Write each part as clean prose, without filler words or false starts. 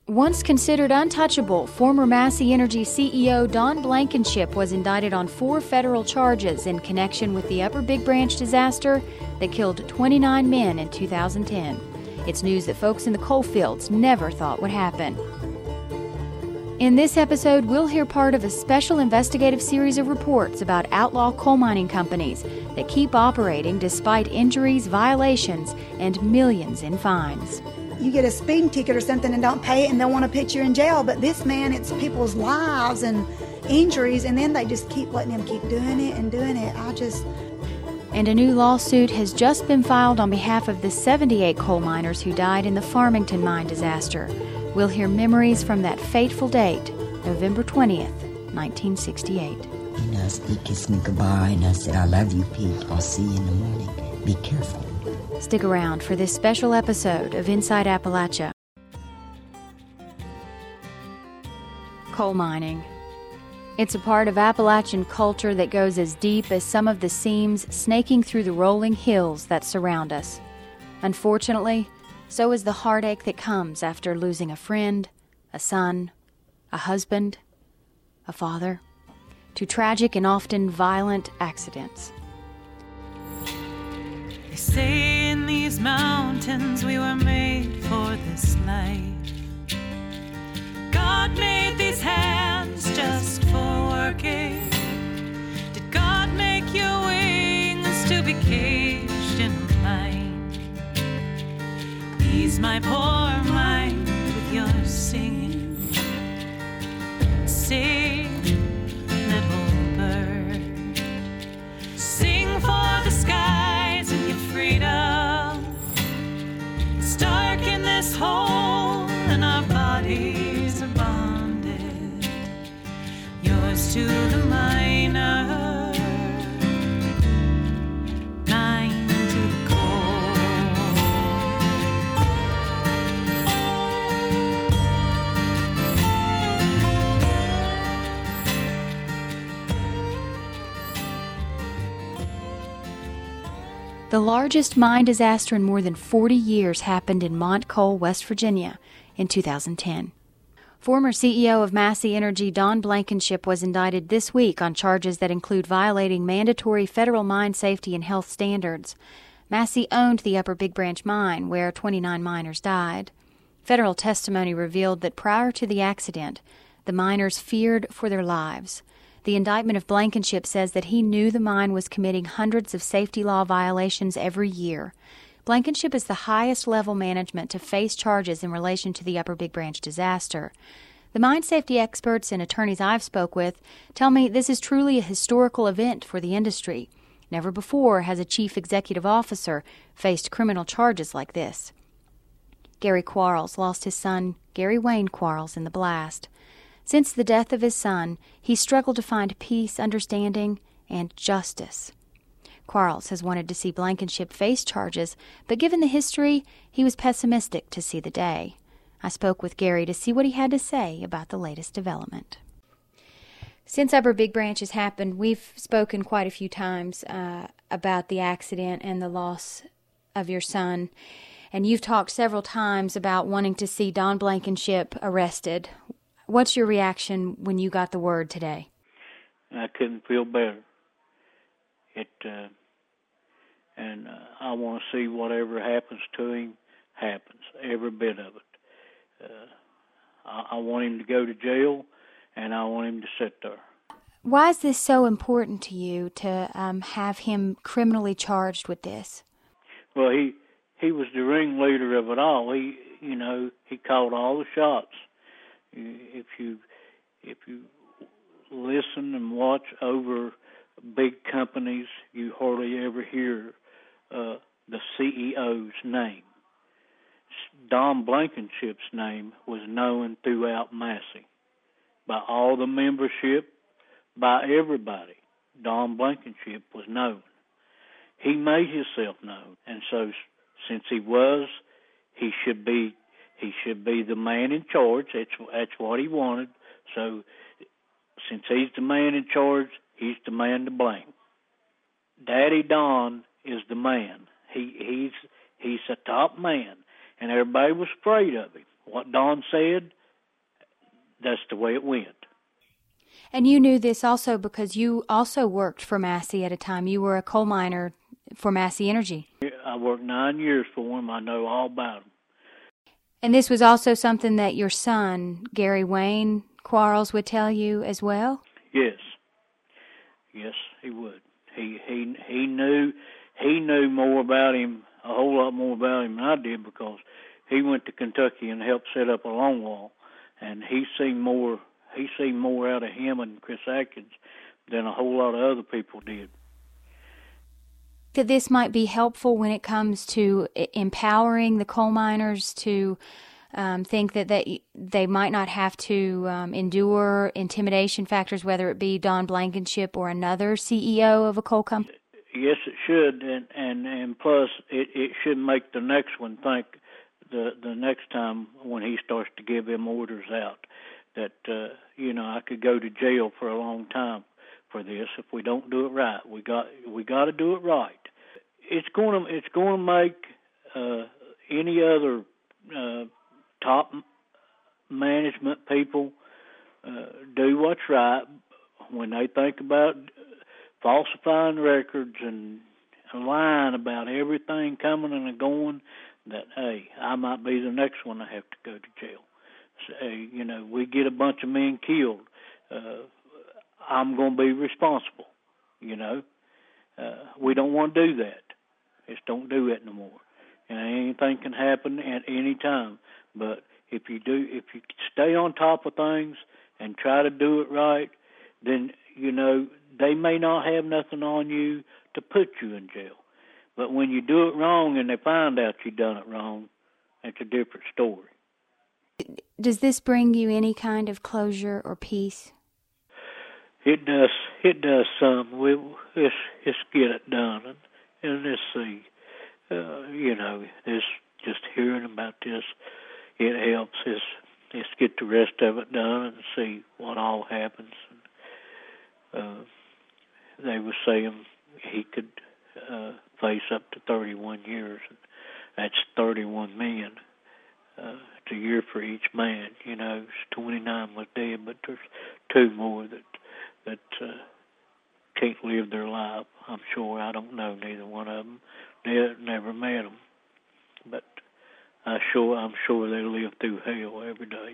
Once considered untouchable, former Massey Energy CEO Don Blankenship was indicted on 4 federal charges in connection with the Upper Big Branch disaster that killed 29 men in 2010. It's news that folks in the coal fields never thought would happen. In this episode, we'll hear part of a special investigative series of reports about outlaw coal mining companies that keep operating despite injuries, violations, and millions in fines. You get a speeding ticket or something and don't pay it and they'll want to put you in jail. But this man, it's people's lives and injuries, and then they just keep letting him keep doing it and doing it. And a new lawsuit has just been filed on behalf of the 78 coal miners who died in the Farmington mine disaster. We'll hear memories from that fateful date, November 20th, 1968. He kissed me goodbye and I said, I love you, Pete. I'll see you in the morning. Be careful. Stick around for this special episode of Inside Appalachia. Coal mining. It's a part of Appalachian culture that goes as deep as some of the seams snaking through the rolling hills that surround us. Unfortunately, so is the heartache that comes after losing a friend, a son, a husband, a father, to tragic and often violent accidents. They say in these mountains we were made for this life. God made these hands just for working. Did God make your wings to be caged in a mind? Ease my poor mind with your singing. Sing, little bird. Sing for the skies and your freedom. It's dark in this hole and our bodies are bonded. Yours to the miner, mine to the coal. The largest mine disaster in more than 40 years happened in Mont Coal, West Virginia, in 2010. Former CEO of Massey Energy Don Blankenship was indicted this week on charges that include violating mandatory federal mine safety and health standards. Massey owned the Upper Big Branch mine, where 29 miners died. Federal testimony revealed that prior to the accident, the miners feared for their lives. The indictment of Blankenship says that he knew the mine was committing hundreds of safety law violations every year. Blankenship is the highest level management to face charges in relation to the Upper Big Branch disaster. The mine safety experts and attorneys I've spoke with tell me this is truly a historical event for the industry. Never before has a chief executive officer faced criminal charges like this. Gary Quarles lost his son, Gary Wayne Quarles, in the blast. Since the death of his son, he struggled to find peace, understanding, and justice. Quarles has wanted to see Blankenship face charges, but given the history, he was pessimistic to see the day. I spoke with Gary to see what he had to say about the latest development. Since Upper Big Branch has happened, we've spoken quite a few times about the accident and the loss of your son, and you've talked several times about wanting to see Don Blankenship arrested. What's your reaction when you got the word today? I couldn't feel better. I want to see whatever happens to him happens, every bit of it. I want him to go to jail, and I want him to sit there. Why is this so important to you to have him criminally charged with this? Well, he was the ringleader of it all. He called all the shots. If you listen and watch over big companies, you hardly ever hear the CEO's name. Don Blankenship's name was known throughout Massey, by all the membership, by everybody. Don Blankenship was known. He made himself known, and so since he should be the man in charge. That's what he wanted. So since he's the man in charge, he's the man to blame. Daddy Don is the man. He's a top man, and everybody was afraid of him. What Don said, that's the way it went. And you knew this also because you also worked for Massey at a time. You were a coal miner for Massey Energy. I worked 9 years for him. I know all about him. And this was also something that your son, Gary Wayne Quarles, would tell you as well? Yes. Yes, he would. He knew more about him, a whole lot more about him than I did, because he went to Kentucky and helped set up a longwall, and he seen more out of him and Chris Atkins than a whole lot of other people did. That this might be helpful when it comes to empowering the coal miners to think that they might not have to endure intimidation factors, whether it be Don Blankenship or another CEO of a coal company? Yes, it should, and plus it should make the next one think the next time when he starts to give them orders out that I could go to jail for a long time for this if we don't do it right. We got to do it right. It's going to make any other top management people do what's right when they think about falsifying records and lying about everything coming and going. That hey, I might be the next one to have to go to jail. So, we get a bunch of men killed. I'm going to be responsible. We don't want to do that. Just don't do it no more. And anything can happen at any time. But if you stay on top of things and try to do it right, then they may not have nothing on you to put you in jail. But when you do it wrong and they find out you done it wrong, it's a different story. Does this bring you any kind of closure or peace? It does. It does some. Let's get it done and let's see. This just hearing about this, it helps. Let's get the rest of it done and see what all happens. They were saying he could face up to 31 years. And that's 31 men. It's a year for each man. 29 was dead, but there's 2 more that can't live their life. I'm sure. I don't know neither one of them. Never met them, but I'm sure they live through hell every day.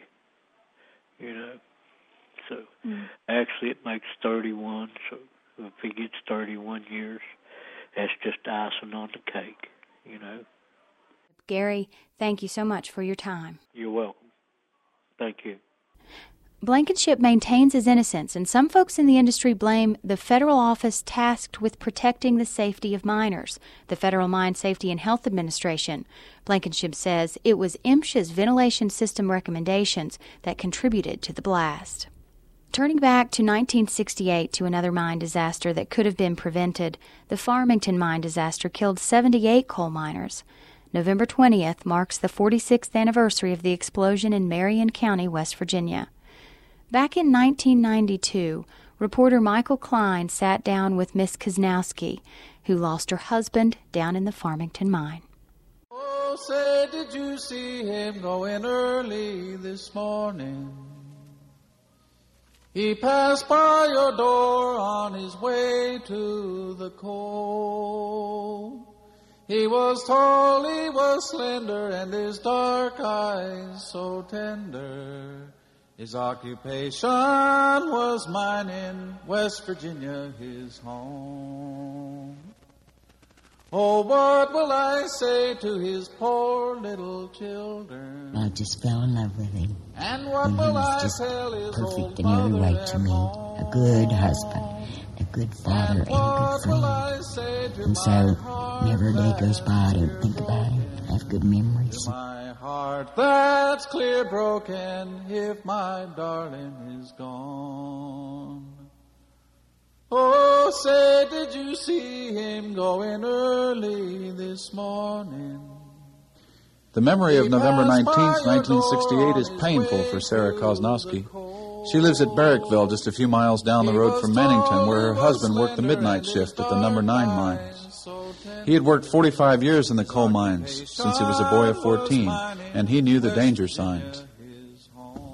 So actually it makes 31. So if he gets 31 years, that's just icing on the cake. Gary, thank you so much for your time. You're welcome. Thank you. Blankenship maintains his innocence, and some folks in the industry blame the federal office tasked with protecting the safety of miners, the Federal Mine Safety and Health Administration. Blankenship says it was MSHA's ventilation system recommendations that contributed to the blast. Turning back to 1968 to another mine disaster that could have been prevented, the Farmington mine disaster killed 78 coal miners. November 20th marks the 46th anniversary of the explosion in Marion County, West Virginia. Back in 1992, reporter Michael Klein sat down with Miss Kusnowski, who lost her husband down in the Farmington mine. Oh, say, did you see him going early this morning? He passed by your door on his way to the coal. He was tall, he was slender, and his dark eyes so tender. His occupation was mining, West Virginia his home. Oh, what will I say to his poor little children? I just fell in love with him. And what And he will was I just tell his perfect old in every way mother to me. A good husband, a good father, and a good friend. And so, never a day goes by I don't think about him. I have good memories. My heart that's clear broken if my darling is gone. Oh, say, did you see him going early this morning? The memory of November 19th, 1968 is painful for Sarah Kozlowski. She lives at Barrickville, just a few miles down the road from Mannington, where her husband worked the midnight shift at the No. 9 mines. He had worked 45 years in the coal mines since he was a boy of 14, and he knew the danger signs.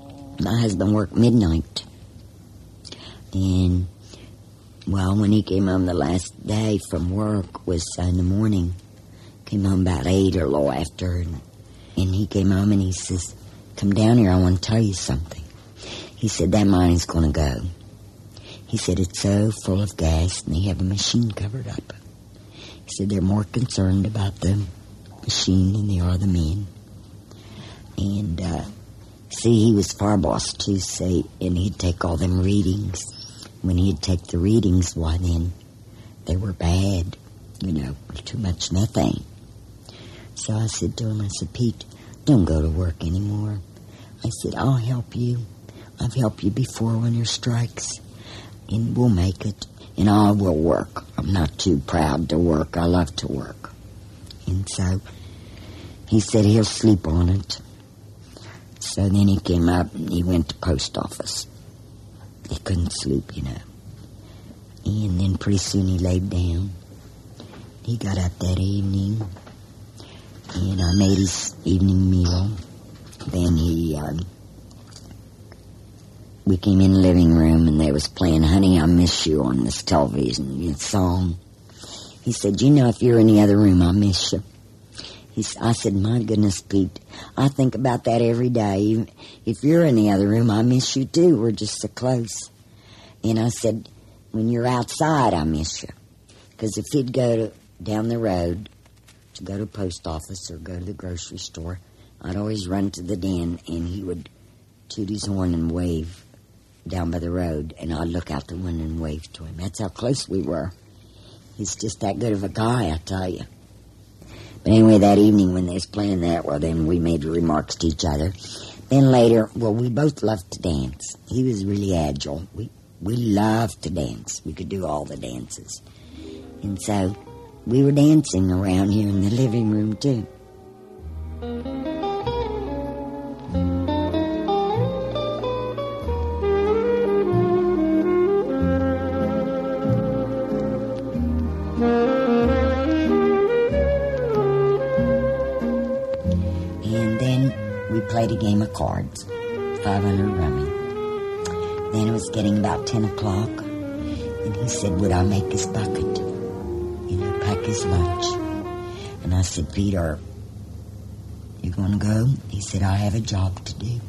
My husband worked midnight. And, well, when he came home the last day from work was in the morning. Came home about 8 or a little after. And he came home and he says, "Come down here, I want to tell you something." He said, "That mine's going to go." He said, "It's so full of gas and they have a machine covered up." He said, "They're more concerned about the machine than they are the men." And, see, he was fire boss too, and he'd take all them readings. When he'd take the readings, why then, they were bad, too much methane. So I said to him, I said, "Pete, don't go to work anymore." I said, "I'll help you. I've helped you before when there strikes, and we'll make it, and I will work. I'm not too proud to work. I love to work." And so he said he'll sleep on it. So then he came up and he went to post office. He couldn't sleep, And then pretty soon he laid down. He got up that evening, and I made his evening meal. Then we came in the living room, and they was playing "Honey, I Miss You" on this television song. He said, "If you're in the other room, I miss you." I said, "My goodness, Pete, I think about that every day. If you're in the other room, I miss you too. We're just so close." And I said, "When you're outside, I miss you." Because if he'd go down the road to go to the post office or go to the grocery store, I'd always run to the den, and he would toot his horn and wave down by the road, and I'd look out the window and wave to him. That's how close we were. He's just that good of a guy, I tell you. But anyway, that evening when they was playing that, well, then we made remarks to each other. Then later, well, we both loved to dance. He was really agile. We loved to dance. We could do all the dances. And so we were dancing around here in the living room, too. Played a game of cards, 500 rummy. Then it was getting about 10 o'clock, and he said, would I make his bucket, pack his lunch. And I said, "Peter, you going to go?" He said, "I have a job to do."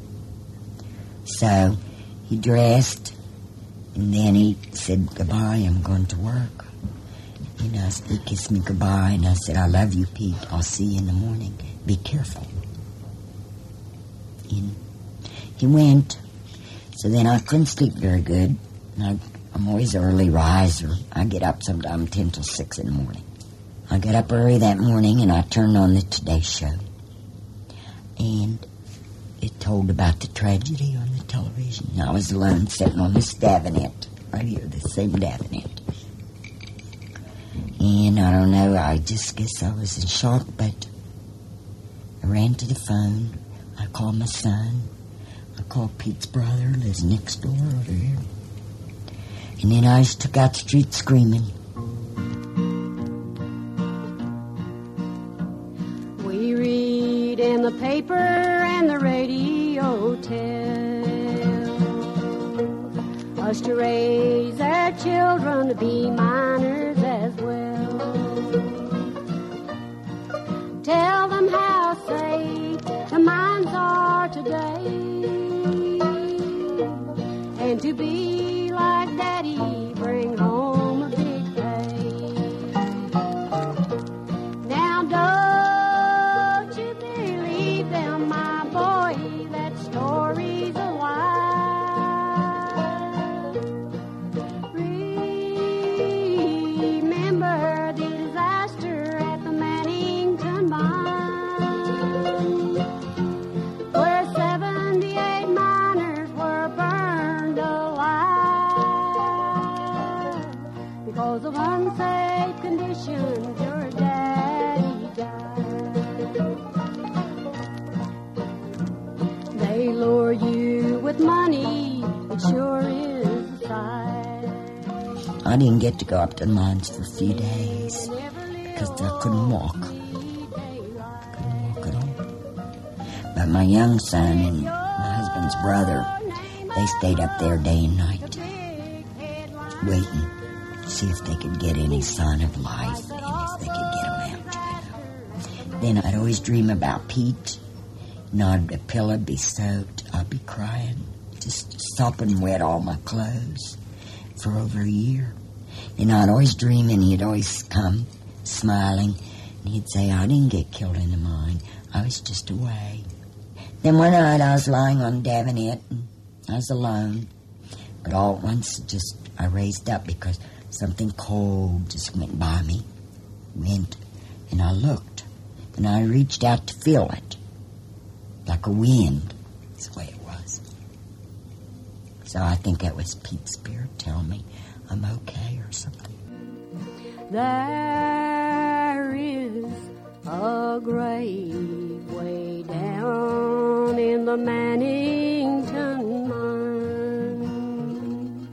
So he dressed, and then he said, "Goodbye, I'm going to work." He kissed me goodbye, and I said, "I love you, Pete. I'll see you in the morning. Be careful." And he went. So then I couldn't sleep very good. I'm always an early riser. I get up sometime 10 till 6 in the morning. I got up early that morning, and I turned on the Today Show. And it told about the tragedy on the television. I was alone sitting on this davionette, right here, the same davionette. And I don't know, I just guess I was in shock, but I ran to the phone. I called my son. I called Pete's brother, lives next door over here. And then I just took out the street screaming. We read in the paper and the radio tells us to raise our children to be miners as well. Tell them how safe the mines are today, and to be like Daddy, bring home a big pay. Now don't you believe them, my boy, that story's a lie. Remember the disaster at the Mannington mine, where 78 miners were burned alive. Because of unsafe conditions, your daddy died. They lure you with money, it sure is a sight. I didn't get to go up to the mines for a few days because I couldn't walk. Couldn't walk at all. But my young son and my husband's Don's brother. They stayed up there day and night, waiting to see if they could get any sign of life and if they could get him out. Then I'd always dream about Pete. The pillow would be soaked. I'd be crying, just sopping wet all my clothes for over a year. And I'd always dream, and he'd always come smiling, and he'd say, I didn't get killed in the mine. I was just away. Then one night I was lying on Davenant, and I was alone. But all at once, I raised up because something cold just went by me. And I looked, and I reached out to feel it. Like a wind. That's the way it was. So I think that was Pete's spirit telling me I'm okay or something. There is a grave way down in the Mannington mine.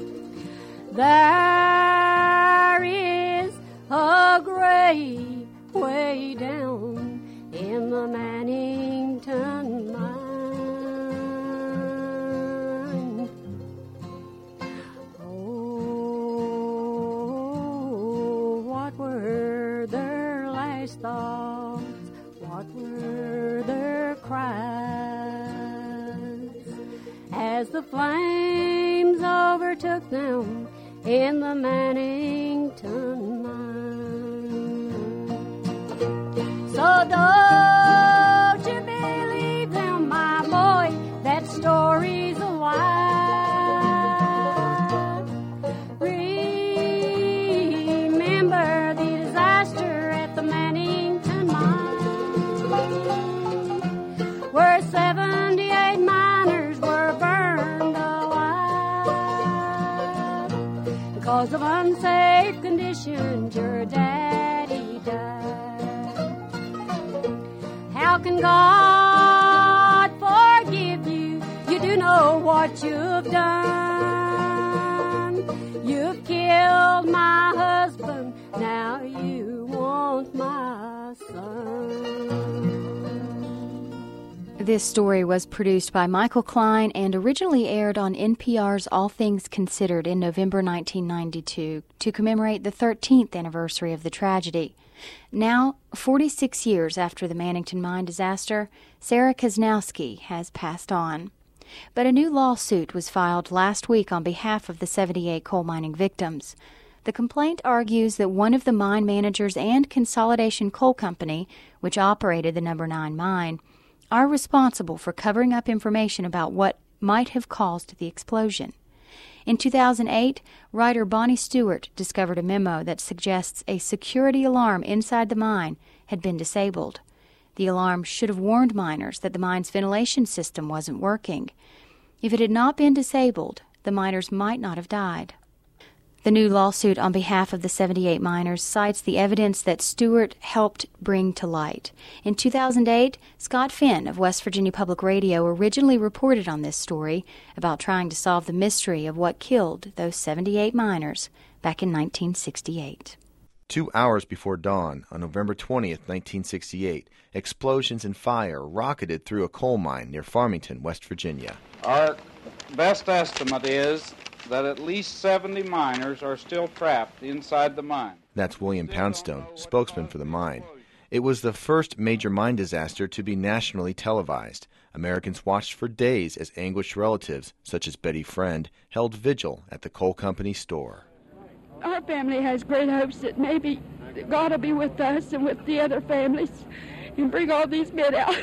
There is a grave way down in the Mannington mine. Oh, what were their last thoughts? What were their cries? As the flames overtook them in the Mannington mine. So don't you believe them, my boy, that story's a lie. Remember the disaster at the Mannington mine, where 78 miners were burned alive. Because of unsafe conditions, your daddy died. How can God forgive you? You do know what you've done. You've killed my husband, now you want my son. This story was produced by Michael Klein and originally aired on NPR's All Things Considered in November 1992 to commemorate the 13th anniversary of the tragedy. Now, 46 years after the Mannington mine disaster, Sarah Kaznowski has passed on. But a new lawsuit was filed last week on behalf of the 78 coal mining victims. The complaint argues that one of the mine managers and Consolidation Coal Company, which operated the No. 9 mine, are responsible for covering up information about what might have caused the explosion. In 2008, writer Bonnie Stewart discovered a memo that suggests a security alarm inside the mine had been disabled. The alarm should have warned miners that the mine's ventilation system wasn't working. If it had not been disabled, the miners might not have died. The new lawsuit on behalf of the 78 miners cites the evidence that Stewart helped bring to light. In 2008, Scott Finn of West Virginia Public Radio originally reported on this story about trying to solve the mystery of what killed those 78 miners back in 1968. 2 hours before dawn, on November 20th, 1968, explosions and fire rocketed through a coal mine near Farmington, West Virginia. Our best estimate is that at least 70 miners are still trapped inside the mine. That's William Poundstone, spokesman for the mine. It was the first major mine disaster to be nationally televised. Americans watched for days as anguished relatives, such as Betty Friend, held vigil at the coal company store. Our family has great hopes that maybe God will be with us and with the other families and bring all these men out.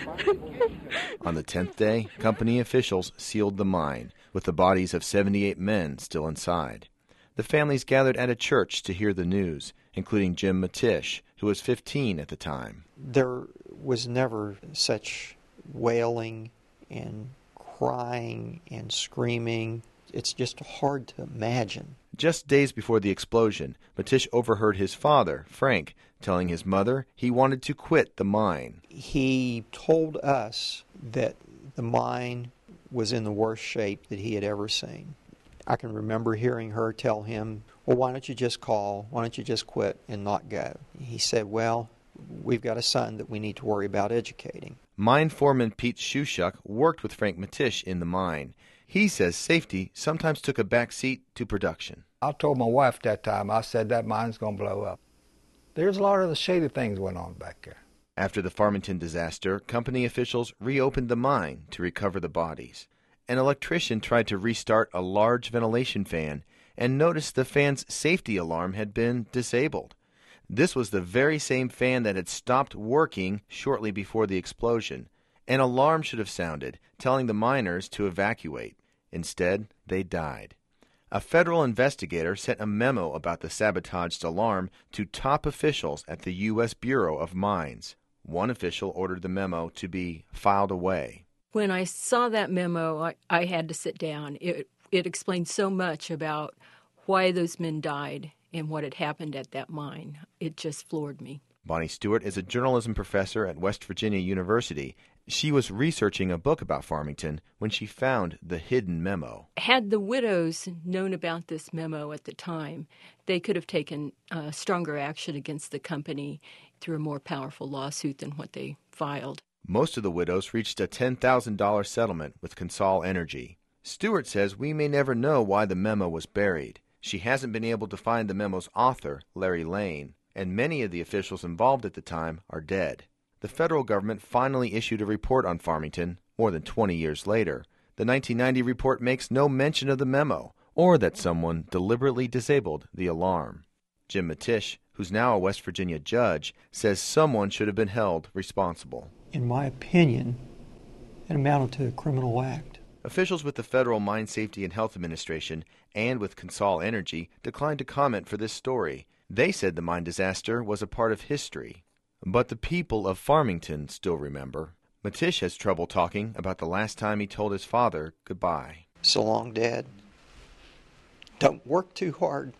On the 10th day, company officials sealed the mine, with the bodies of 78 men still inside. The families gathered at a church to hear the news, including Jim Matish, who was 15 at the time. There was never such wailing and crying and screaming. It's just hard to imagine. Just days before the explosion, Matish overheard his father, Frank, telling his mother he wanted to quit the mine. He told us that the mine was in the worst shape that he had ever seen. I can remember hearing her tell him, well, why don't you just call, why don't you just quit and not go? He said, well, we've got a son that we need to worry about educating. Mine foreman Pete Shushuk worked with Frank Matish in the mine. He says safety sometimes took a back seat to production. I told my wife that time, I said that mine's going to blow up. There's a lot of the shady things went on back there. After the Farmington disaster, company officials reopened the mine to recover the bodies. An electrician tried to restart a large ventilation fan and noticed the fan's safety alarm had been disabled. This was the very same fan that had stopped working shortly before the explosion. An alarm should have sounded, telling the miners to evacuate. Instead, they died. A federal investigator sent a memo about the sabotaged alarm to top officials at the U.S. Bureau of Mines. One official ordered the memo to be filed away. When I saw that memo, I had to sit down. It explained so much about why those men died and what had happened at that mine. It just floored me. Bonnie Stewart is a journalism professor at West Virginia University. She was researching a book about Farmington when she found the hidden memo. Had the widows known about this memo at the time, they could have taken stronger action against the company through a more powerful lawsuit than what they filed. Most of the widows reached a $10,000 settlement with Consol Energy. Stewart says we may never know why the memo was buried. She hasn't been able to find the memo's author, Larry Lane, and many of the officials involved at the time are dead. The federal government finally issued a report on Farmington more than 20 years later. The 1990 report makes no mention of the memo or that someone deliberately disabled the alarm. Jim Matish, who's now a West Virginia judge, says someone should have been held responsible. In my opinion, it amounted to a criminal act. Officials with the Federal Mine Safety and Health Administration and with Consol Energy declined to comment for this story. They said the mine disaster was a part of history. But the people of Farmington still remember. Matish has trouble talking about the last time he told his father goodbye. So long, Dad. Don't work too hard.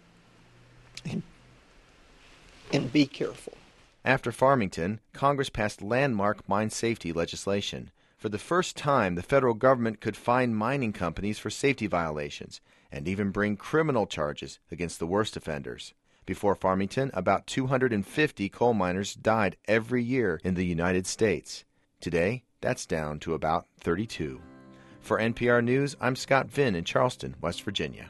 And be careful. After Farmington, Congress passed landmark mine safety legislation. For the first time, the federal government could fine mining companies for safety violations and even bring criminal charges against the worst offenders. Before Farmington, about 250 coal miners died every year in the United States. Today, that's down to about 32. For NPR News, I'm Scott Vinn in Charleston, West Virginia.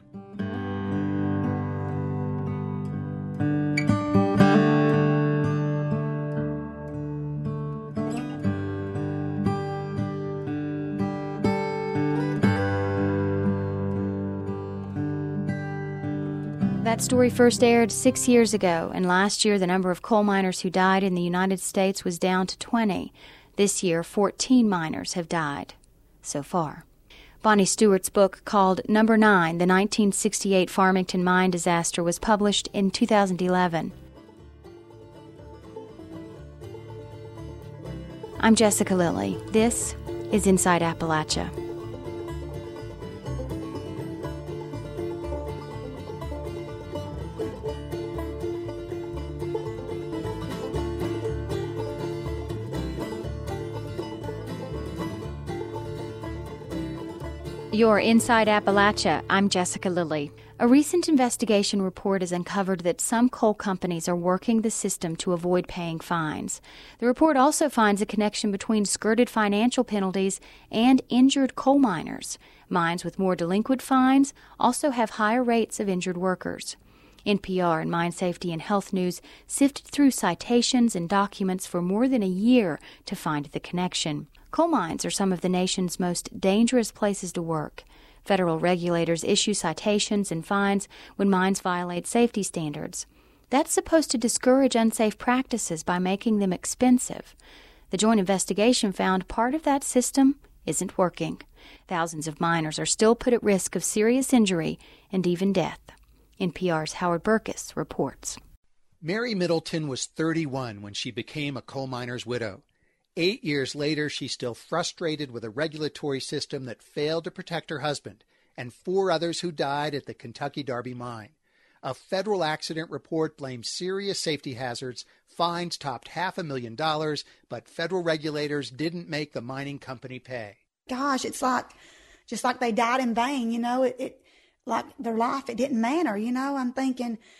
That story first aired 6 years ago, and last year the number of coal miners who died in the United States was down to 20. This year, 14 miners have died so far. Bonnie Stewart's book called Number 9, The 1968 Farmington Mine Disaster was published in 2011. I'm Jessica Lilly. This is Inside Appalachia. You're Inside Appalachia. I'm Jessica Lilly. A recent investigation report has uncovered that some coal companies are working the system to avoid paying fines. The report also finds a connection between skirted financial penalties and injured coal miners. Mines with more delinquent fines also have higher rates of injured workers. NPR and Mine Safety and Health News sifted through citations and documents for more than a year to find the connection. Coal mines are some of the nation's most dangerous places to work. Federal regulators issue citations and fines when mines violate safety standards. That's supposed to discourage unsafe practices by making them expensive. The joint investigation found part of that system isn't working. Thousands of miners are still put at risk of serious injury and even death. NPR's Howard Burkus reports. Mary Middleton was 31 when she became a coal miner's widow. 8 years later, she's still frustrated with a regulatory system that failed to protect her husband and 4 others who died at the Kentucky Derby mine. A federal accident report blamed serious safety hazards, fines topped $500,000, but federal regulators didn't make the mining company pay. Gosh, it's like, just like they died in vain, you know, it like their life, it didn't matter, you know. I'm thinking,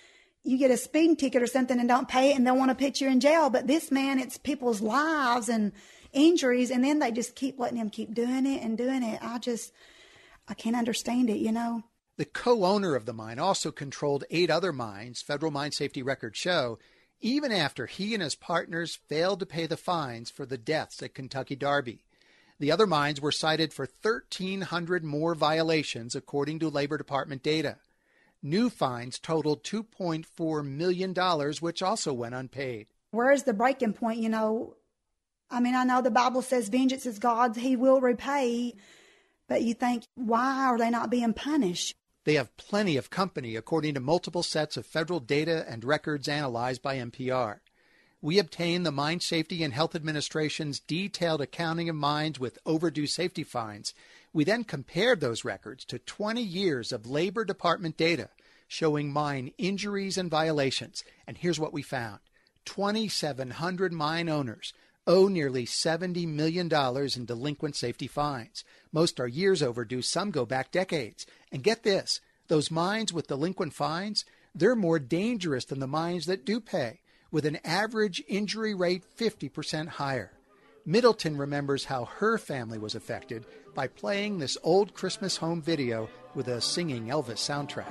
you get a speeding ticket or something and don't pay it and they'll want to put you in jail. But this man, it's people's lives and injuries, and then they just keep letting him keep doing it and doing it. I can't understand it, you know. The co-owner of the mine also controlled 8 other mines, federal mine safety records show, even after he and his partners failed to pay the fines for the deaths at Kentucky Derby. The other mines were cited for 1,300 more violations, according to Labor Department data. New fines totaled $2.4 million, which also went unpaid. Where's the breaking point, you know? I mean, I know the Bible says vengeance is God's, he will repay. But you think, why are they not being punished? They have plenty of company, according to multiple sets of federal data and records analyzed by NPR. We obtained the Mine Safety and Health Administration's detailed accounting of mines with overdue safety fines. We then compared those records to 20 years of Labor Department data showing mine injuries and violations. And here's what we found. 2,700 mine owners owe nearly $70 million in delinquent safety fines. Most are years overdue, some go back decades. And get this, those mines with delinquent fines, they're more dangerous than the mines that do pay, with an average injury rate 50% higher. Middleton remembers how her family was affected by playing this old Christmas home video with a singing Elvis soundtrack.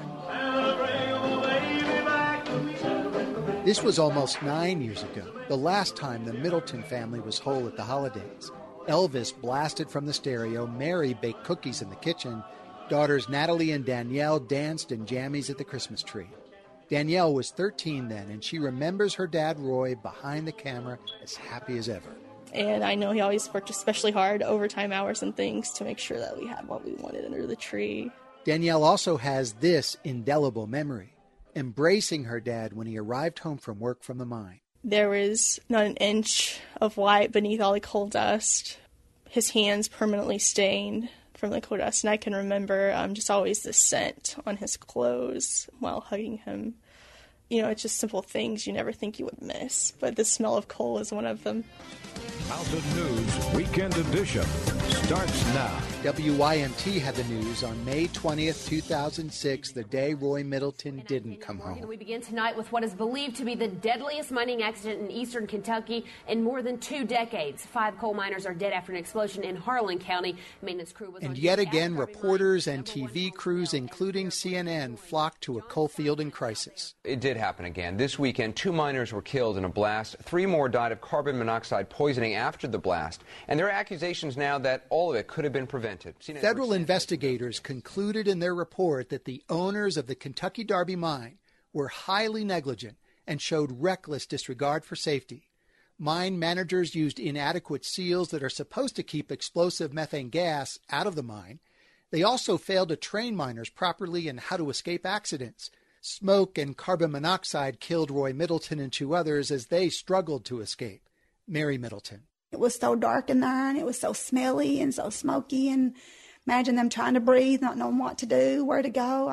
This was almost 9 years ago, the last time the Middleton family was whole at the holidays. Elvis blasted from the stereo, Mary baked cookies in the kitchen, daughters Natalie and Danielle danced in jammies at the Christmas tree. Danielle was 13 then, and she remembers her dad, Roy, behind the camera as happy as ever. And I know he always worked especially hard, overtime hours and things, to make sure that we had what we wanted under the tree. Danielle also has this indelible memory, embracing her dad when he arrived home from work from the mine. There was not an inch of white beneath all the coal dust. His hands permanently stained from the coal dust, and I can remember just always the scent on his clothes while hugging him. You know, it's just simple things you never think you would miss, but the smell of coal is one of them. Mountain News Weekend Edition starts now. WYMT had the news on May 20th, 2006, the day Roy Middleton didn't come home. We begin tonight with what is believed to be the deadliest mining accident in eastern Kentucky in more than 2 decades. 5 coal miners are dead after an explosion in Harlan County. Maintenance crew was and yet again, reporters and TV crews, including CNN, flocked to a coal field in crisis. It did happen again. This weekend, 2 miners were killed in a blast. 3 more died of carbon monoxide poisoning after the blast. And there are accusations now that all of it could have been prevented. Federal investigators concluded in their report that the owners of the Kentucky Derby mine were highly negligent and showed reckless disregard for safety. Mine managers used inadequate seals that are supposed to keep explosive methane gas out of the mine. They also failed to train miners properly in how to escape accidents. Smoke and carbon monoxide killed Roy Middleton and 2 others as they struggled to escape. Mary Middleton. It was so dark in there, and it was so smelly and so smoky, and imagine them trying to breathe, not knowing what to do, where to go.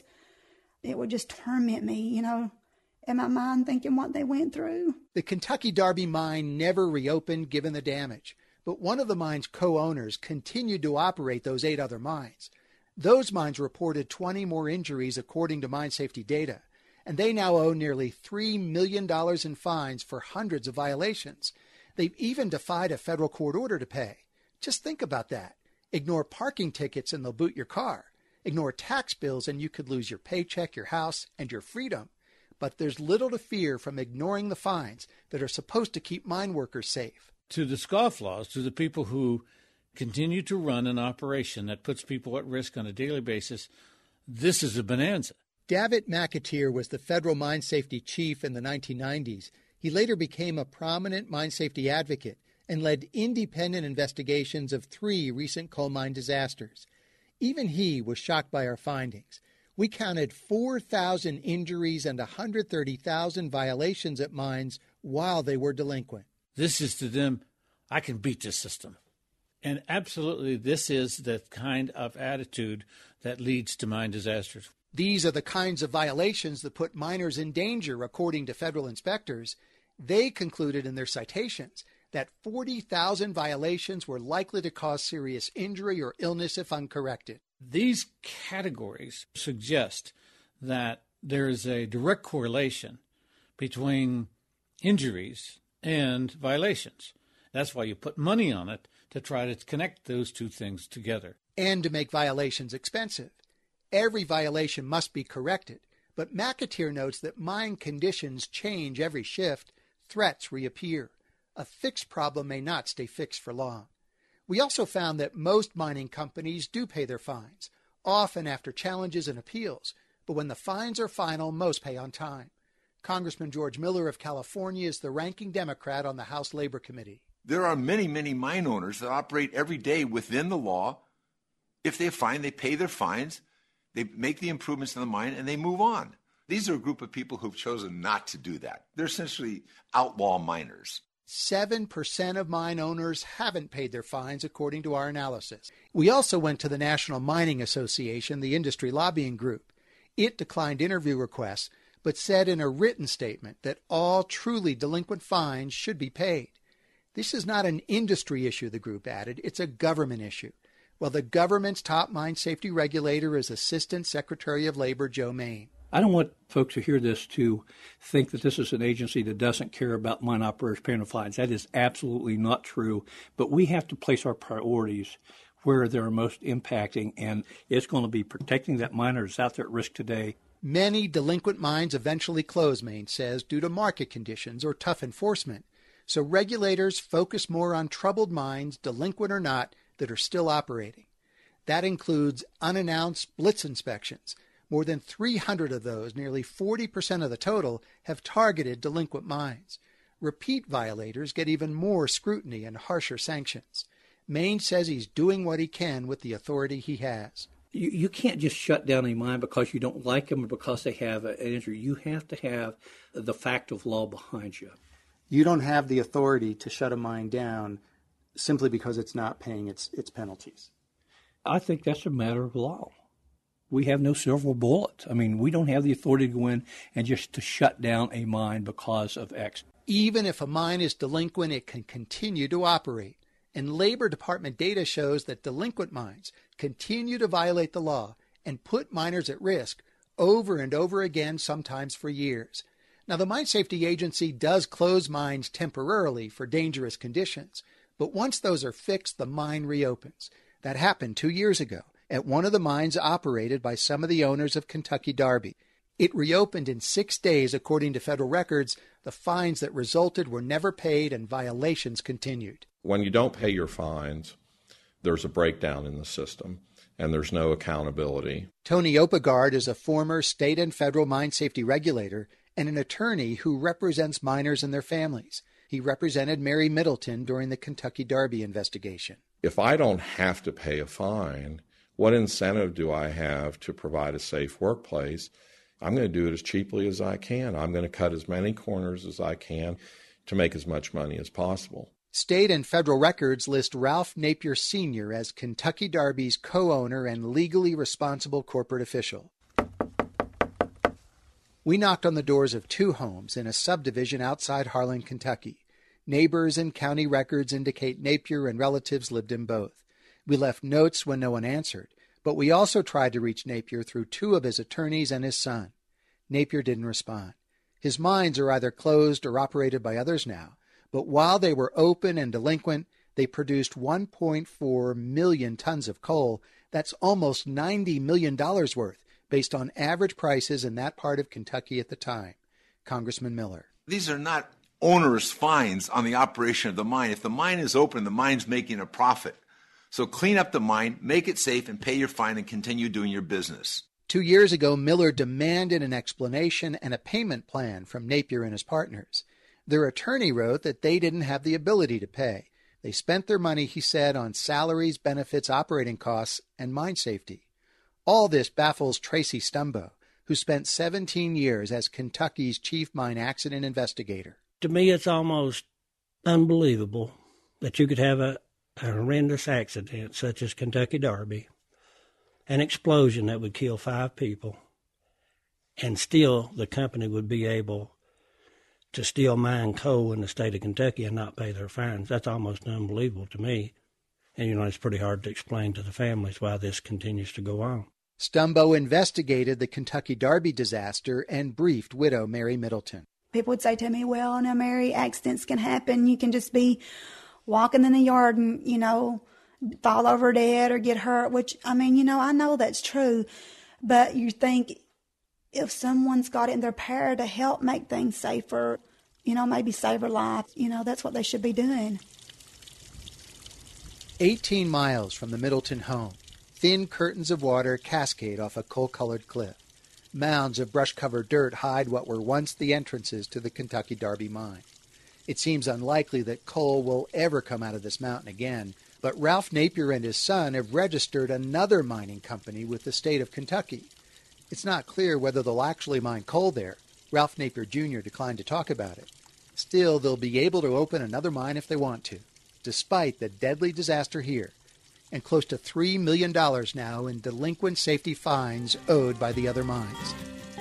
It would just torment me, you know, in my mind, thinking what they went through. The Kentucky Derby mine never reopened given the damage, but one of the mine's co-owners continued to operate those 8 other mines. Those mines reported 20 more injuries according to mine safety data, and they now owe nearly $3 million in fines for hundreds of violations. They've even defied a federal court order to pay. Just think about that. Ignore parking tickets and they'll boot your car. Ignore tax bills and you could lose your paycheck, your house, and your freedom. But there's little to fear from ignoring the fines that are supposed to keep mine workers safe. To the scofflaws, to the people who continue to run an operation that puts people at risk on a daily basis, this is a bonanza. Davitt McAteer was the federal mine safety chief in the 1990s. He later became a prominent mine safety advocate and led independent investigations of 3 recent coal mine disasters. Even he was shocked by our findings. We counted 4,000 injuries and 130,000 violations at mines while they were delinquent. This is to them, I can beat this system. And absolutely, this is the kind of attitude that leads to mine disasters. These are the kinds of violations that put miners in danger, according to federal inspectors. They concluded in their citations that 40,000 violations were likely to cause serious injury or illness if uncorrected. These categories suggest that there is a direct correlation between injuries and violations. That's why you put money on it, to try to connect those two things together. And to make violations expensive. Every violation must be corrected, but McAteer notes that mine conditions change every shift, threats reappear. A fixed problem may not stay fixed for long. We also found that most mining companies do pay their fines, often after challenges and appeals, but when the fines are final, most pay on time. Congressman George Miller of California is the ranking Democrat on the House Labor Committee. There are many, many mine owners that operate every day within the law. If they fine, they pay their fines, they make the improvements in the mine, and they move on. These are a group of people who've chosen not to do that. They're essentially outlaw miners. 7% of mine owners haven't paid their fines, according to our analysis. We also went to the National Mining Association, the industry lobbying group. It declined interview requests, but said in a written statement that all truly delinquent fines should be paid. This is not an industry issue, the group added. It's a government issue. Well, the government's top mine safety regulator is Assistant Secretary of Labor Joe Main. I don't want folks who hear this to think that this is an agency that doesn't care about mine operators paying fines. That is absolutely not true. But we have to place our priorities where they're most impacting, and it's going to be protecting that miner that's out there at risk today. Many delinquent mines eventually close, Main says, due to market conditions or tough enforcement. So regulators focus more on troubled mines, delinquent or not, that are still operating. That includes unannounced blitz inspections. More than 300 of those, nearly 40% of the total, have targeted delinquent mines. Repeat violators get even more scrutiny and harsher sanctions. Main says he's doing what he can with the authority he has. You can't just shut down a mine because you don't like them or because they have an injury. You have to have the fact of law behind you. You don't have the authority to shut a mine down simply because it's not paying its penalties. I think that's a matter of law. We have no silver bullet. I mean, we don't have the authority to go in and just to shut down a mine because of X. Even if a mine is delinquent, it can continue to operate. And Labor Department data shows that delinquent mines continue to violate the law and put miners at risk over and over again, sometimes for years. Now, the Mine Safety Agency does close mines temporarily for dangerous conditions, but once those are fixed, the mine reopens. That happened 2 years ago at one of the mines operated by some of the owners of Kentucky Derby. It reopened in 6 days, according to federal records. The fines that resulted were never paid and violations continued. When you don't pay your fines, there's a breakdown in the system, and there's no accountability. Tony Opegard is a former state and federal mine safety regulator and an attorney who represents miners and their families. He represented Mary Middleton during the Kentucky Derby investigation. If I don't have to pay a fine, what incentive do I have to provide a safe workplace? I'm going to do it as cheaply as I can. I'm going to cut as many corners as I can to make as much money as possible. State and federal records list Ralph Napier Sr. as Kentucky Derby's co-owner and legally responsible corporate official. We knocked on the doors of 2 homes in a subdivision outside Harlan, Kentucky. Neighbors and county records indicate Napier and relatives lived in both. We left notes when no one answered, but we also tried to reach Napier through 2 of his attorneys and his son. Napier didn't respond. His mines are either closed or operated by others now, but while they were open and delinquent, they produced 1.4 million tons of coal. That's almost $90 million worth, based on average prices in that part of Kentucky at the time. Congressman Miller. These are not onerous fines on the operation of the mine. If the mine is open, the mine's making a profit. So clean up the mine, make it safe, and pay your fine and continue doing your business. 2 years ago, Miller demanded an explanation and a payment plan from Napier and his partners. Their attorney wrote that they didn't have the ability to pay. They spent their money, he said, on salaries, benefits, operating costs, and mine safety. All this baffles Tracy Stumbo, who spent 17 years as Kentucky's chief mine accident investigator. To me, it's almost unbelievable that you could have a horrendous accident such as Kentucky Derby, an explosion that would kill 5 people, and still the company would be able to still mine coal in the state of Kentucky and not pay their fines. That's almost unbelievable to me. And, it's pretty hard to explain to the families why this continues to go on. Stumbo investigated the Kentucky Derby disaster and briefed widow Mary Middleton. People would say to me, well, now, Mary, accidents can happen. You can just be walking in the yard and, fall over dead or get hurt, which, I know that's true. But you think if someone's got it in their power to help make things safer, maybe save her life, that's what they should be doing. 18 miles from the Middleton home, thin curtains of water cascade off a coal-colored cliff. Mounds of brush-covered dirt hide what were once the entrances to the Kentucky Derby mine. It seems unlikely that coal will ever come out of this mountain again, but Ralph Napier and his son have registered another mining company with the state of Kentucky. It's not clear whether they'll actually mine coal there. Ralph Napier Jr. declined to talk about it. Still, they'll be able to open another mine if they want to, despite the deadly disaster here, and close to $3 million now in delinquent safety fines owed by the other mines.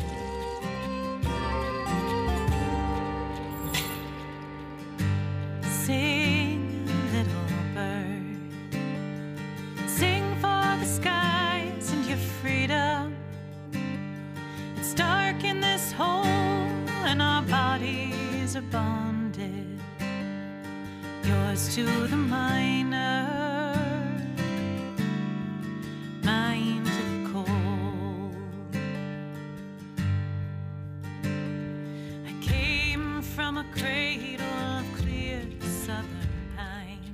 Sing, little bird, sing for the skies and your freedom. It's dark in this hole and our bodies are bonded. Yours to the miner, mine to the coal. I came from a cradle of clear southern pine.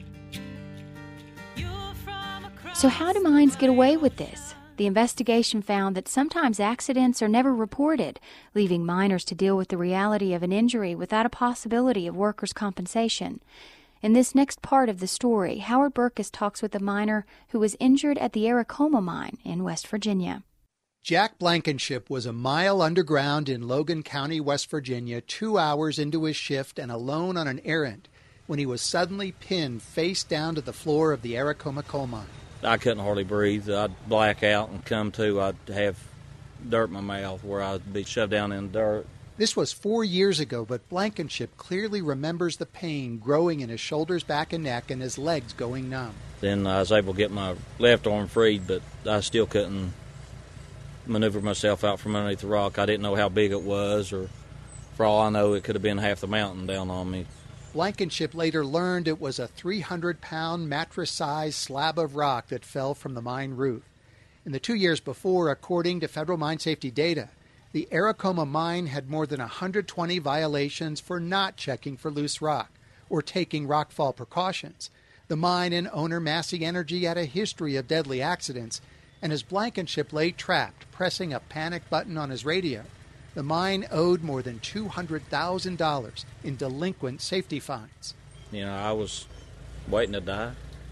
You're from across. So how do mines get away with this? The investigation found that sometimes accidents are never reported, leaving miners to deal with the reality of an injury without a possibility of workers' compensation. In this next part of the story, Howard Burkus talks with a miner who was injured at the Aracoma mine in West Virginia. Jack Blankenship was a mile underground in Logan County, West Virginia, 2 hours into his shift and alone on an errand when he was suddenly pinned face down to the floor of the Aracoma coal mine. I couldn't hardly breathe. I'd black out and come to. I'd have dirt in my mouth where I'd be shoved down in the dirt. This was 4 years ago, but Blankenship clearly remembers the pain growing in his shoulders, back, and neck, and his legs going numb. Then I was able to get my left arm freed, but I still couldn't maneuver myself out from underneath the rock. I didn't know how big it was, or for all I know, it could have been half the mountain down on me. Blankenship later learned it was a 300-pound mattress-sized slab of rock that fell from the mine roof. In the 2 years before, according to federal mine safety data, the Aracoma mine had more than 120 violations for not checking for loose rock or taking rockfall precautions. The mine and owner Massey Energy had a history of deadly accidents, and as Blankenship lay trapped, pressing a panic button on his radio, the mine owed more than $200,000 in delinquent safety fines. I was waiting to die.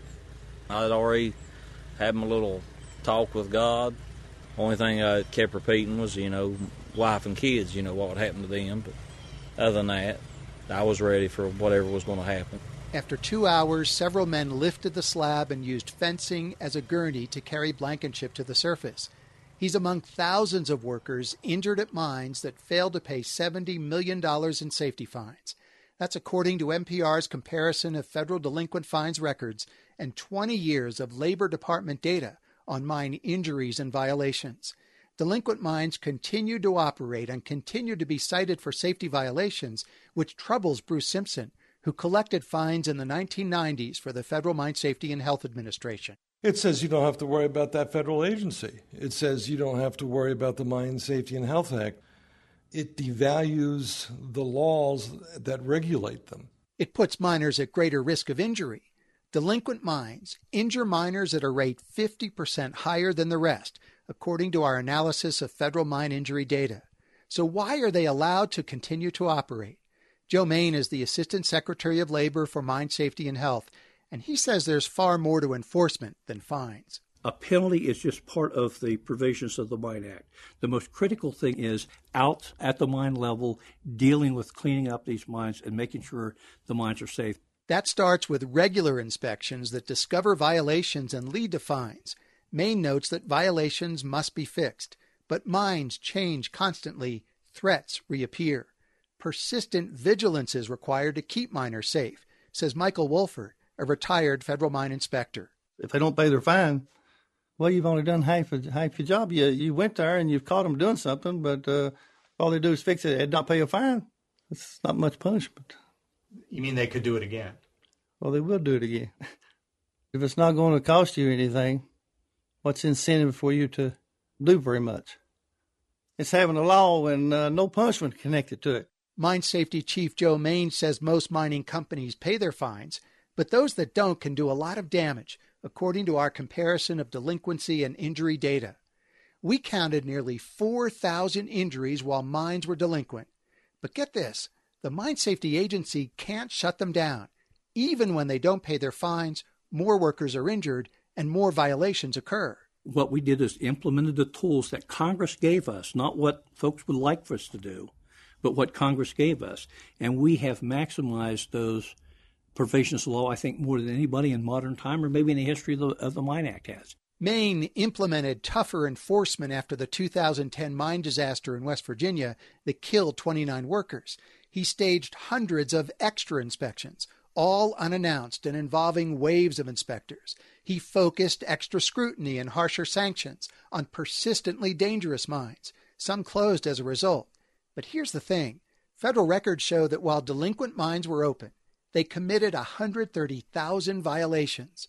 I'd already had my little talk with God. Only thing I kept repeating was, wife and kids, what would happen to them. But other than that, I was ready for whatever was going to happen. After 2 hours, several men lifted the slab and used fencing as a gurney to carry Blankenship to the surface. He's among thousands of workers injured at mines that failed to pay $70 million in safety fines. That's according to NPR's comparison of federal delinquent fines records and 20 years of Labor Department data on mine injuries and violations. Delinquent mines continue to operate and continue to be cited for safety violations, which troubles Bruce Simpson, who collected fines in the 1990s for the Federal Mine Safety and Health Administration. It says you don't have to worry about that federal agency. It says you don't have to worry about the Mine Safety and Health Act. It devalues the laws that regulate them. It puts miners at greater risk of injury. Delinquent mines injure miners at a rate 50% higher than the rest, according to our analysis of federal mine injury data. So why are they allowed to continue to operate? Joe Main is the Assistant Secretary of Labor for Mine Safety and Health, and he says there's far more to enforcement than fines. A penalty is just part of the provisions of the Mine Act. The most critical thing is out at the mine level, dealing with cleaning up these mines and making sure the mines are safe. That starts with regular inspections that discover violations and lead to fines. Main notes that violations must be fixed, but mines change constantly, threats reappear. Persistent vigilance is required to keep miners safe, says Michael Wolford, a retired federal mine inspector. If they don't pay their fine, Well, you've only done half your job. You went there and you've caught them doing something, but all they do is fix it and not pay a fine. It's not much punishment. You mean they could do it again? Well, they will do it again. If it's not going to cost you anything, what's the incentive for you to do very much? It's having a law and no punishment connected to it. Mine Safety Chief Joe Main says most mining companies pay their fines, but those that don't can do a lot of damage, according to our comparison of delinquency and injury data. We counted nearly 4,000 injuries while mines were delinquent. But get this, the Mine Safety Agency can't shut them down. Even when they don't pay their fines, more workers are injured and more violations occur. What we did is implemented the tools that Congress gave us, not what folks would like for us to do, but what Congress gave us. And we have maximized those provisions of law, I think, more than anybody in modern time or maybe in the history of the Mine Act has. Maine implemented tougher enforcement after the 2010 mine disaster in West Virginia that killed 29 workers. He staged hundreds of extra inspections, all unannounced and involving waves of inspectors. He focused extra scrutiny and harsher sanctions on persistently dangerous mines. Some closed as a result. But here's the thing. Federal records show that while delinquent mines were open, they committed 130,000 violations.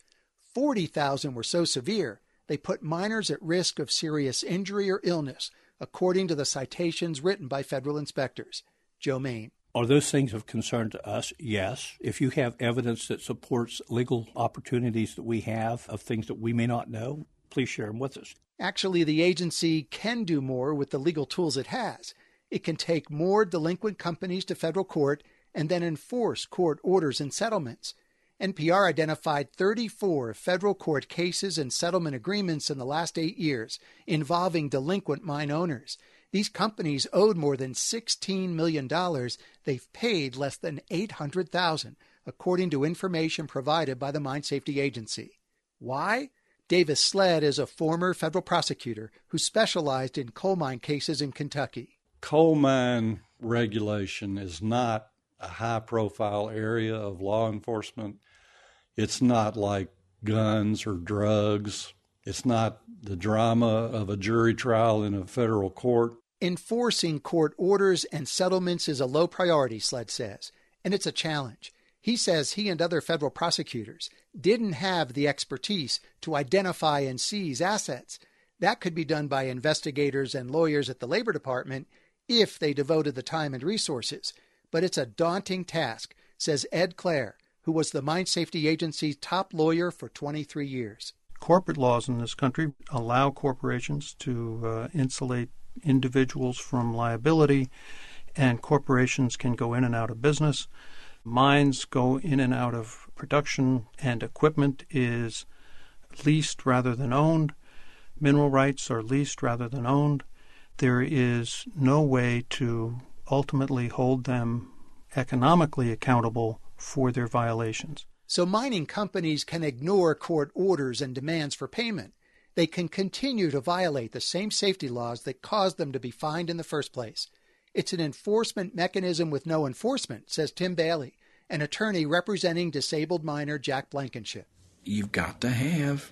40,000 were so severe, they put miners at risk of serious injury or illness, according to the citations written by federal inspectors. Joe Main. Are those things of concern to us? Yes. If you have evidence that supports legal opportunities that we have of things that we may not know, please share them with us. Actually, the agency can do more with the legal tools it has. It can take more delinquent companies to federal court and then enforce court orders and settlements. NPR identified 34 federal court cases and settlement agreements in the last 8 years involving delinquent mine owners. These companies owed more than $16 million. They've paid less than $800,000, according to information provided by the Mine Safety Agency. Why? Davis Sled is a former federal prosecutor who specialized in coal mine cases in Kentucky. Coal mine regulation is not a high-profile area of law enforcement. It's not like guns or drugs. It's not the drama of a jury trial in a federal court. Enforcing court orders and settlements is a low priority, Sled says, and it's a challenge. He says he and other federal prosecutors didn't have the expertise to identify and seize assets. That could be done by investigators and lawyers at the Labor Department if they devoted the time and resources. But it's a daunting task, says Ed Clare, who was the Mine Safety Agency's top lawyer for 23 years. Corporate laws in this country allow corporations to insulate individuals from liability, and corporations can go in and out of business. Mines go in and out of production, and equipment is leased rather than owned. Mineral rights are leased rather than owned. There is no way to ultimately hold them economically accountable for their violations. So mining companies can ignore court orders and demands for payment. They can continue to violate the same safety laws that caused them to be fined in the first place. It's an enforcement mechanism with no enforcement, says Tim Bailey, an attorney representing disabled miner Jack Blankenship. You've got to have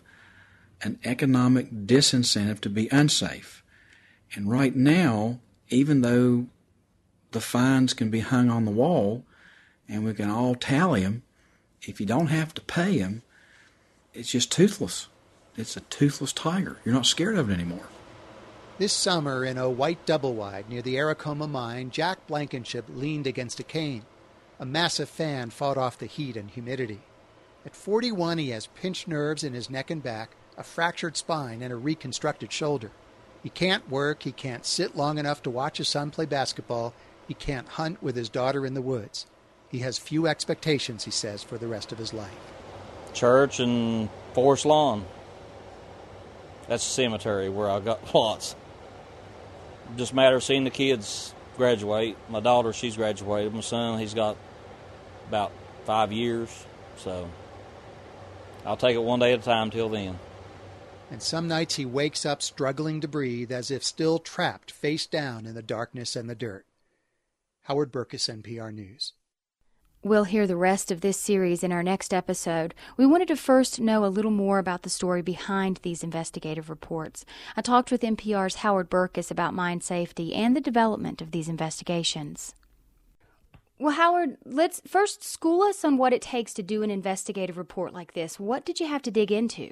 an economic disincentive to be unsafe. And right now, even though the fines can be hung on the wall and we can all tally them, if you don't have to pay them, it's just toothless. It's a toothless tiger. You're not scared of it anymore. This summer in a white double-wide near the Aracoma mine, Jack Blankenship leaned against a cane. A massive fan fought off the heat and humidity. At 41, he has pinched nerves in his neck and back, a fractured spine, and a reconstructed shoulder. He can't work, he can't sit long enough to watch his son play basketball, he can't hunt with his daughter in the woods. He has few expectations, he says, for the rest of his life. Church and Forest Lawn. That's a cemetery where I got plots. Just a matter of seeing the kids graduate. My daughter, she's graduated. My son, he's got about 5 years. So I'll take it one day at a time till then. And some nights he wakes up struggling to breathe as if still trapped face down in the darkness and the dirt. Howard Burkus, NPR News. We'll hear the rest of this series in our next episode. We wanted to first know a little more about the story behind these investigative reports. I talked with NPR's Howard Burkus about mine safety and the development of these investigations. Well, Howard, let's first school us on what it takes to do an investigative report like this. What did you have to dig into?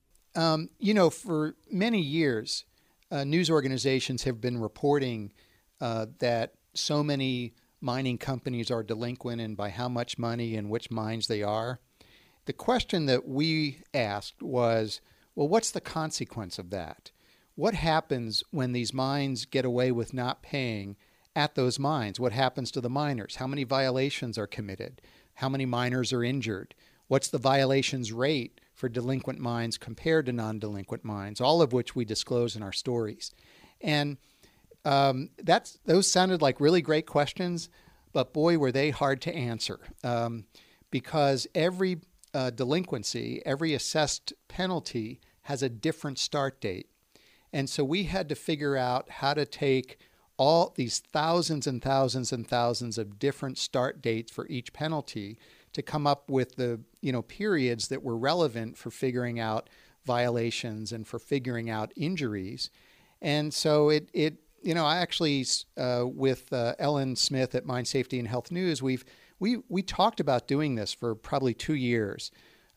For many years, news organizations have been reporting that so many mining companies are delinquent and by how much money and which mines they are. The question that we asked was, well, what's the consequence of that? What happens when these mines get away with not paying at those mines? What happens to the miners? How many violations are committed? How many miners are injured? What's the violations rate for delinquent mines compared to non-delinquent mines? All of which we disclose in our stories. And those sounded like really great questions, but boy, were they hard to answer, because every delinquency, every assessed penalty has a different start date. And so we had to figure out how to take all these thousands and thousands and thousands of different start dates for each penalty to come up with the periods that were relevant for figuring out violations and for figuring out injuries. And so I actually, with Ellen Smith at Mine Safety and Health News, we talked about doing this for probably 2 years.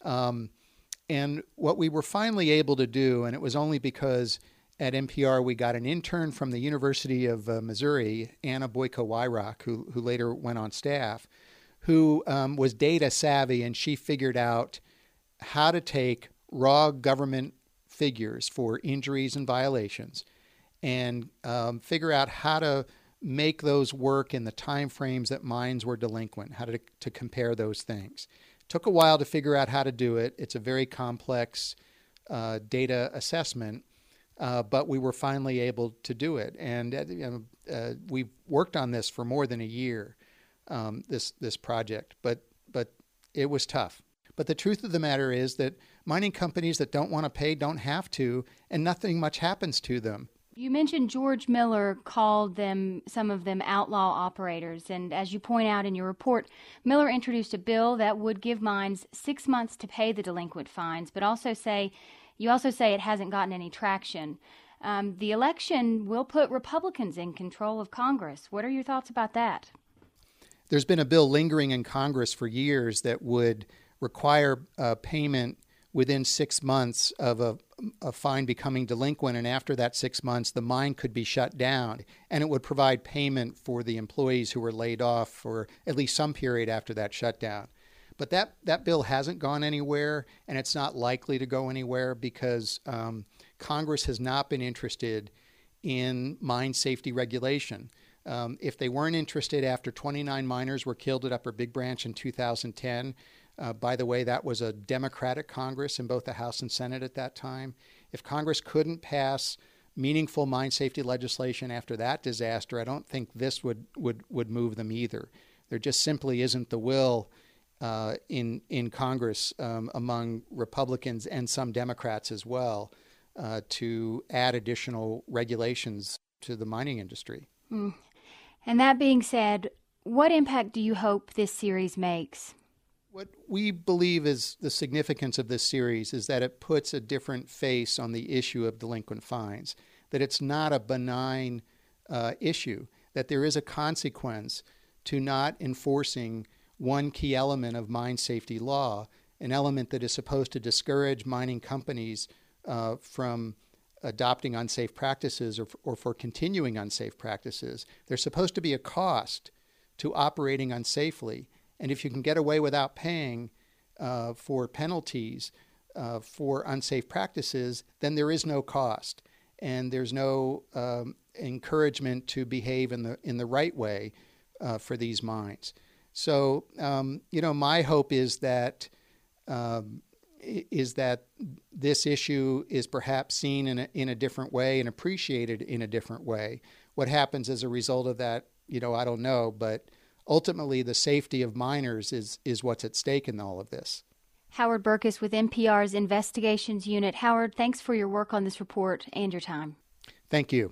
And what we were finally able to do, and it was only because at NPR we got an intern from the University of Missouri, Anna Boyko-Wyrock, who later went on staff, who was data savvy, and she figured out how to take raw government figures for injuries and violations and figure out how to make those work in the time frames that mines were delinquent, how to compare those things. It took a while to figure out how to do it. It's a very complex data assessment, but we were finally able to do it. And we've worked on this for more than a year, this project, but it was tough. But the truth of the matter is that mining companies that don't want to pay don't have to, and nothing much happens to them. You mentioned George Miller called some of them outlaw operators, and as you point out in your report, Miller introduced a bill that would give mines 6 months to pay the delinquent fines, but you also say it hasn't gotten any traction. The election will put Republicans in control of Congress. What are your thoughts about that? There's been a bill lingering in Congress for years that would require payment within 6 months of a fine becoming delinquent, and after that 6 months, the mine could be shut down, and it would provide payment for the employees who were laid off for at least some period after that shutdown. But that bill hasn't gone anywhere, and it's not likely to go anywhere because Congress has not been interested in mine safety regulation. If they weren't interested after 29 miners were killed at Upper Big Branch in 2010, by the way, that was a Democratic Congress in both the House and Senate at that time. If Congress couldn't pass meaningful mine safety legislation after that disaster, I don't think this would move them either. There just simply isn't the will in Congress among Republicans and some Democrats as well to add additional regulations to the mining industry. And that being said, what impact do you hope this series makes? What we believe is the significance of this series is that it puts a different face on the issue of delinquent fines, that it's not a benign issue, that there is a consequence to not enforcing one key element of mine safety law, an element that is supposed to discourage mining companies from adopting unsafe practices or for continuing unsafe practices. There's supposed to be a cost to operating unsafely. And if you can get away without paying for penalties for unsafe practices, then there is no cost. And there's no encouragement to behave in the right way for these mines. So, my hope is that this issue is perhaps seen in a different way and appreciated in a different way. What happens as a result of that, I don't know, but ultimately the safety of miners is what's at stake in all of this. Howard Burkus with NPR's Investigations Unit. Howard, thanks for your work on this report and your time. Thank you.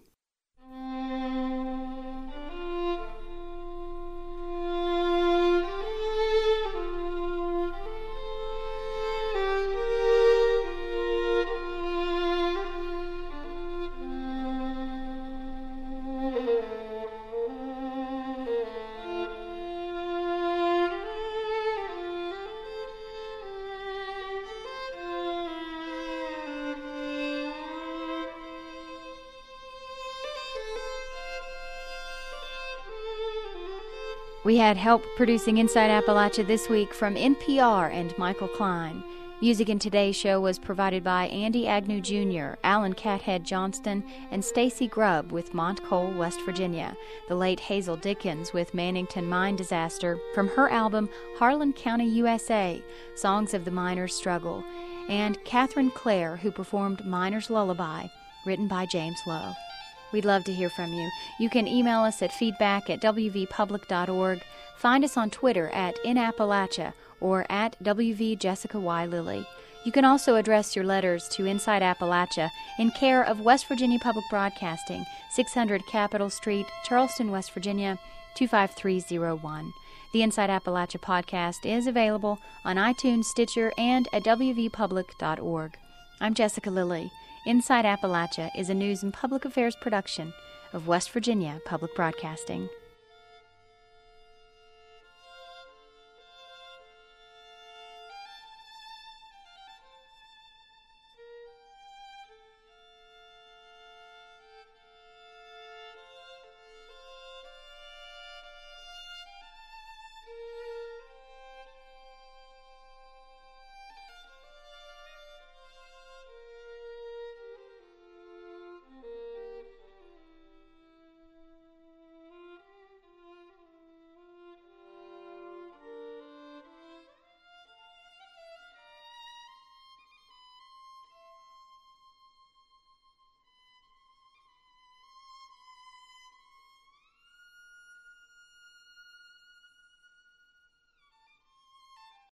We had help producing Inside Appalachia this week from NPR and Michael Klein. Music in today's show was provided by Andy Agnew Jr., Alan Cathead Johnston, and Stacy Grubb with Montcole, West Virginia. The late Hazel Dickens with Mannington Mine Disaster from her album Harlan County, USA, Songs of the Miners' Struggle. And Catherine Clare, who performed Miner's Lullaby, written by James Lowe. We'd love to hear from you. You can email us at feedback@wvpublic.org. Find us on Twitter at @InAppalachia or at WVJessicaYLilly. You can also address your letters to Inside Appalachia in care of West Virginia Public Broadcasting, 600 Capitol Street, Charleston, West Virginia, 25301. The Inside Appalachia podcast is available on iTunes, Stitcher, and at WVPublic.org. I'm Jessica Lilly. Inside Appalachia is a news and public affairs production of West Virginia Public Broadcasting.